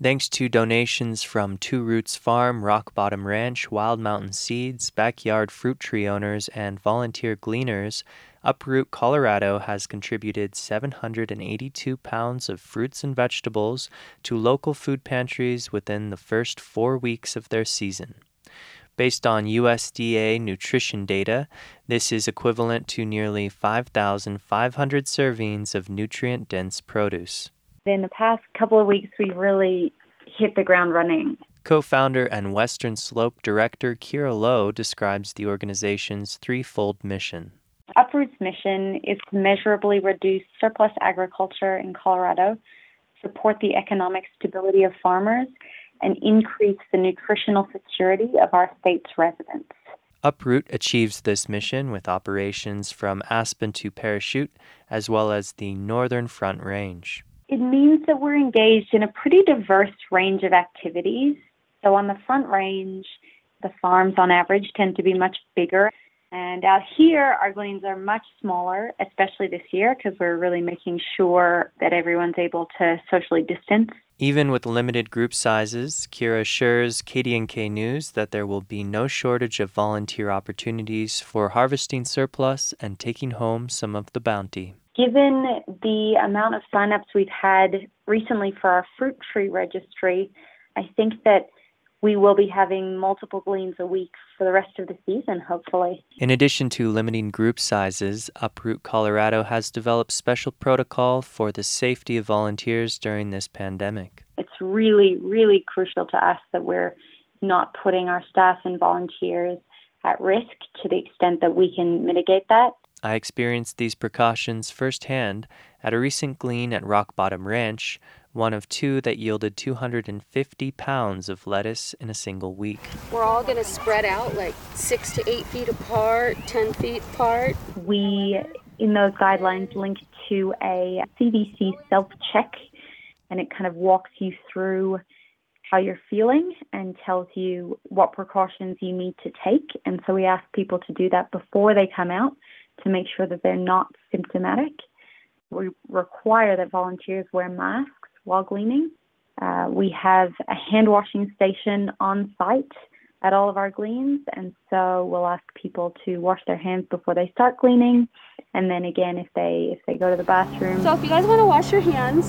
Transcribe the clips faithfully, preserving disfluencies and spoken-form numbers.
Thanks to donations from Two Roots Farm, Rock Bottom Ranch, Wild Mountain Seeds, backyard fruit tree owners, and volunteer gleaners, Uproot Colorado has contributed seven hundred eighty-two pounds of fruits and vegetables to local food pantries within the first four weeks of their season. Based on U S D A nutrition data, this is equivalent to nearly five thousand five hundred servings of nutrient-dense produce. In the past couple of weeks, we really hit the ground running. Co-founder and Western Slope Director Kira Lowe describes the organization's threefold mission. Uproot's mission is to measurably reduce surplus agriculture in Colorado, support the economic stability of farmers, and increase the nutritional security of our state's residents. Uproot achieves this mission with operations from Aspen to Parachute, as well as the Northern Front Range. It means that we're engaged in a pretty diverse range of activities. So on the Front Range, the farms on average tend to be much bigger. And out here, our gleans are much smaller, especially this year, because we're really making sure that everyone's able to socially distance. Even with limited group sizes, Kira assures K D N K News that there will be no shortage of volunteer opportunities for harvesting surplus and taking home some of the bounty. Given the amount of signups we've had recently for our fruit tree registry, I think that we will be having multiple gleans a week for the rest of the season, hopefully. In addition to limiting group sizes, Uproot Colorado has developed special protocol for the safety of volunteers during this pandemic. It's really, really crucial to us that we're not putting our staff and volunteers at risk to the extent that we can mitigate that. I experienced these precautions firsthand at a recent glean at Rock Bottom Ranch, one of two that yielded two hundred fifty pounds of lettuce in a single week. We're all going to spread out like six to eight feet apart, ten feet apart. We, in those guidelines, link to a C D C self-check, and it kind of walks you through how you're feeling and tells you what precautions you need to take. And so we ask people to do that before they come out to make sure that they're not symptomatic. We require that volunteers wear masks while gleaning. Uh, we have a hand washing station on site at all of our gleans, and so we'll ask people to wash their hands before they start gleaning, and then again if they if they go to the bathroom. So if you guys want to wash your hands,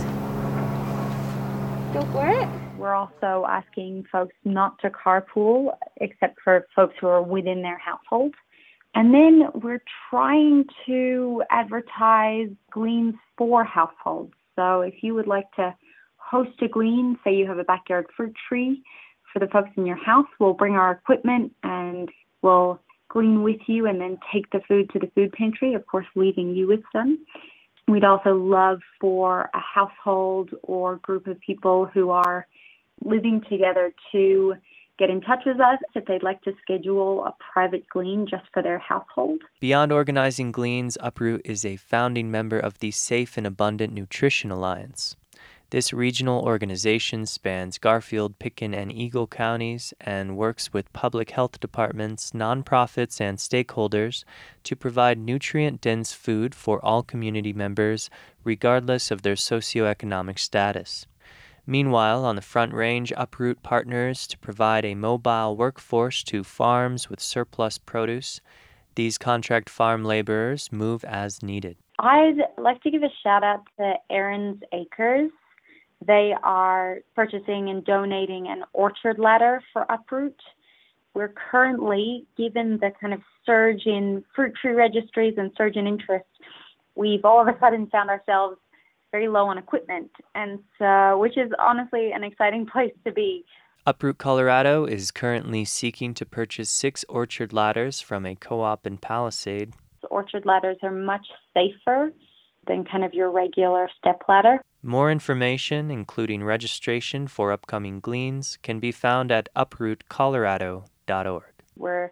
go for it. We're also asking folks not to carpool except for folks who are within their household. And then we're trying to advertise gleans for households. So if you would like to host a glean, say you have a backyard fruit tree, for the folks in your house, we'll bring our equipment and we'll glean with you and then take the food to the food pantry, of course, leaving you with some. We'd also love for a household or group of people who are living together to get in touch with us if they'd like to schedule a private glean just for their household. Beyond organizing gleans, Uproot is a founding member of the Safe and Abundant Nutrition Alliance. This regional organization spans Garfield, Pitkin, and Eagle counties and works with public health departments, nonprofits, and stakeholders to provide nutrient-dense food for all community members, regardless of their socioeconomic status. Meanwhile, on the Front Range, Uproot partners to provide a mobile workforce to farms with surplus produce. These contract farm laborers move as needed. I'd like to give a shout out to Aaron's Acres. They are purchasing and donating an orchard ladder for Uproot. We're currently, given the kind of surge in fruit tree registries and surge in interest, we've all of a sudden found ourselves very low on equipment, and so, which is honestly an exciting place to be. Uproot Colorado is currently seeking to purchase six orchard ladders from a co-op in Palisade. Orchard ladders are much safer than kind of your regular step ladder. More information, including registration for upcoming gleans, can be found at uproot colorado dot org. We're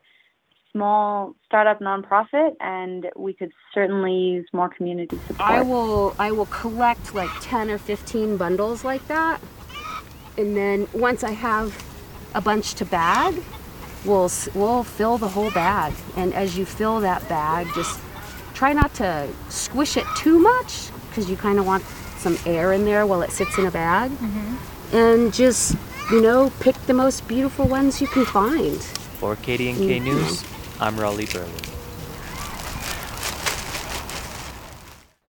small startup nonprofit, and we could certainly use more community support. I will I will collect like ten or fifteen bundles like that, and then once I have a bunch to bag, we'll we'll fill the whole bag. And as you fill that bag, just try not to squish it too much because you kind of want some air in there while it sits in a bag. Mm-hmm. and just, you know, pick the most beautiful ones you can find. For K D N K Mhm. News, I'm Raleigh Burley.